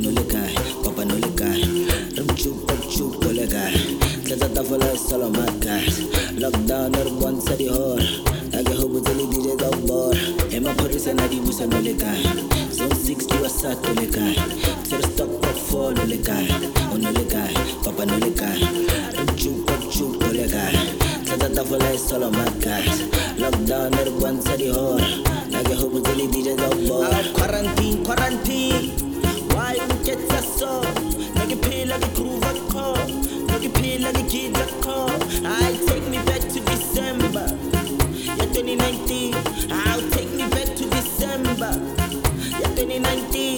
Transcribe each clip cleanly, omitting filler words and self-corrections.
no le cae, papa no le cae. Rum chup, le cae. Tlatsa tafole solo my guys. Lockdown or one sa di hor. Age ho butseli DJ za bor. Ema phorisa na di busa no le cae. Zone 6 di wasa to le cae. Tsere stock up for no le cae. Oh no le cae, papa no le cae. Rum chup, le cae. Tlatsa tafole solo my guys. Lockdown or one sa di hor. Age ho butseli DJ za bor. Quarantine. Why you get that so? Like a pill, like a groove, a call. Like a pill, like a kid, a call. I take me back to December. Yeah, 2019. I'll take me back to December. Yeah, 2019.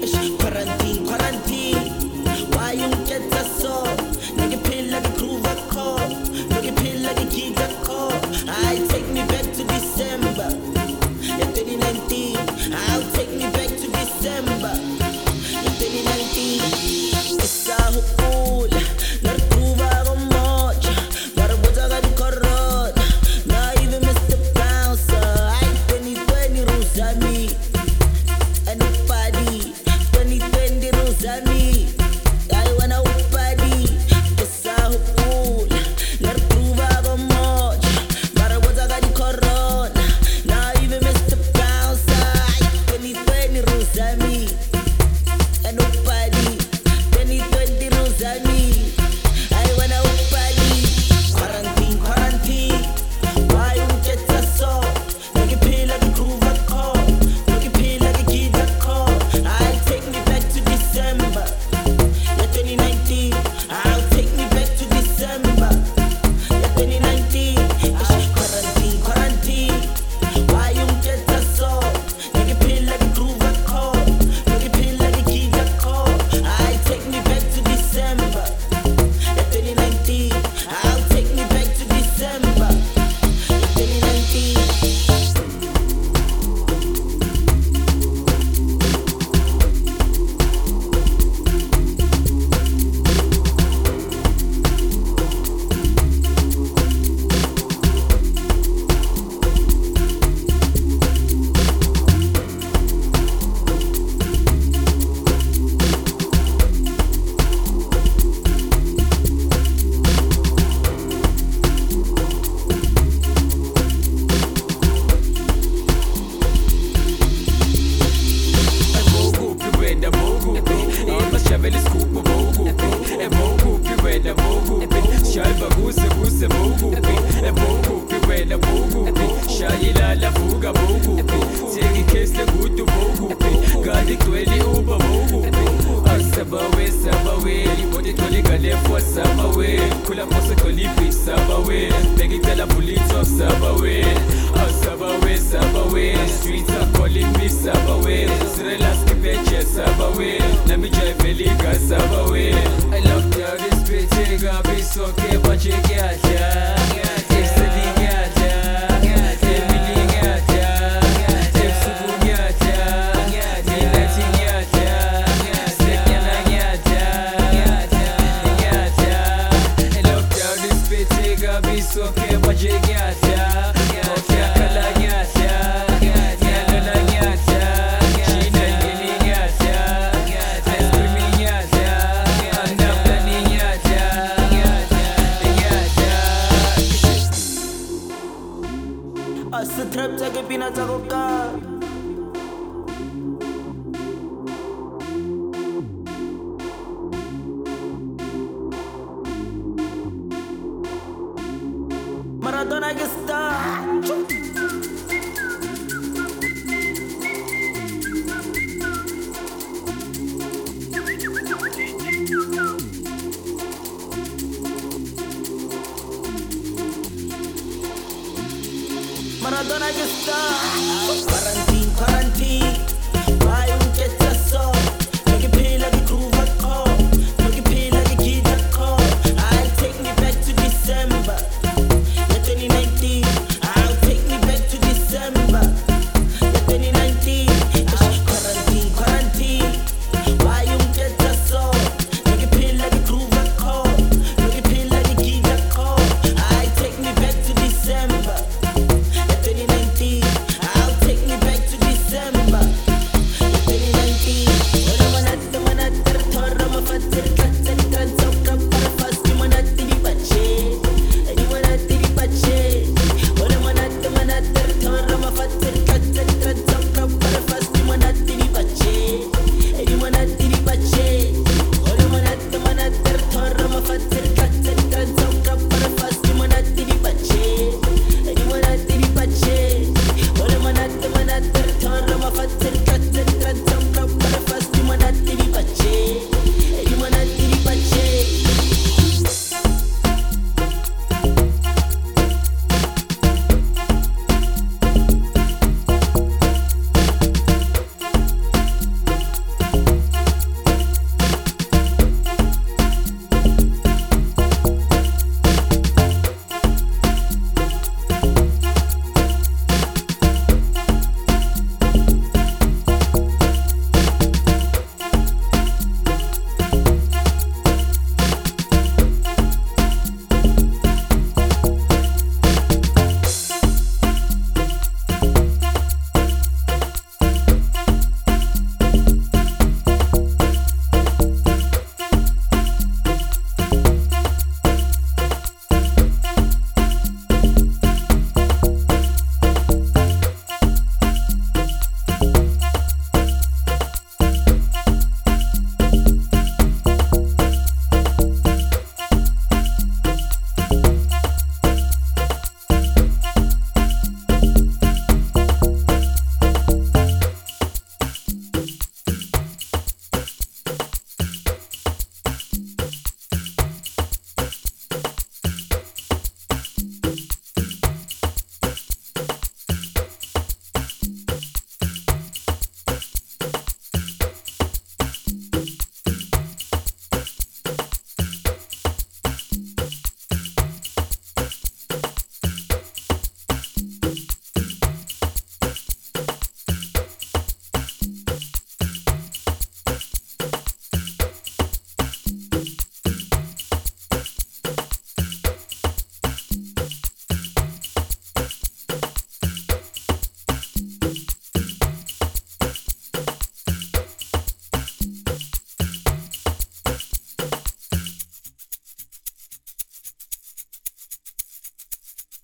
Quarantine. Why you get that so? Like a pill, like a groove, a call. Like a pill, like a kid, a call. I take me back to December. Yeah, 2019. I'll take me back to December. 2019, issa hukula, narkuva gomocha, narboza di corona, na even Mr. Bouncer, I 2020 rules on me, and nobody, 2020 rules on me, I wanna party, issa hukula, narkuva gomocha, narboza di corona, na even Mr. Bouncer, I 2020 rules on me. And nobody, 2020 rules on me. I wanna party. Quarantine. Why you get that so? Like a pill, like a groove, a call. Like a pill, like a kid, a call. I'll take me back to December. Yeah, 2019. I'll take me back to December. Yeah, 2019. Quarantine. Why you get that so? Like a pill, like a groove, a call. Like a pill, like a kid, a call. I take me back to December. Yeah, 2019. I'll take me back to December. Yeah, 2019. Streets are calling me Sabawe. Relax, keep it just Sabawe. Let me drive a liga Sabawe. I love you, this bitch, I be so okay, but you get ya. It's the thing, get ya. Everything, get ya. It's the boom, get ya. The lighting, get ya. Second, get ya. Get ya. I love you, this bitch, I be so okay, but you get ya. Okay, color, get ya. Asa trap take pinatsakoka. Maradona que está. Maradona que está.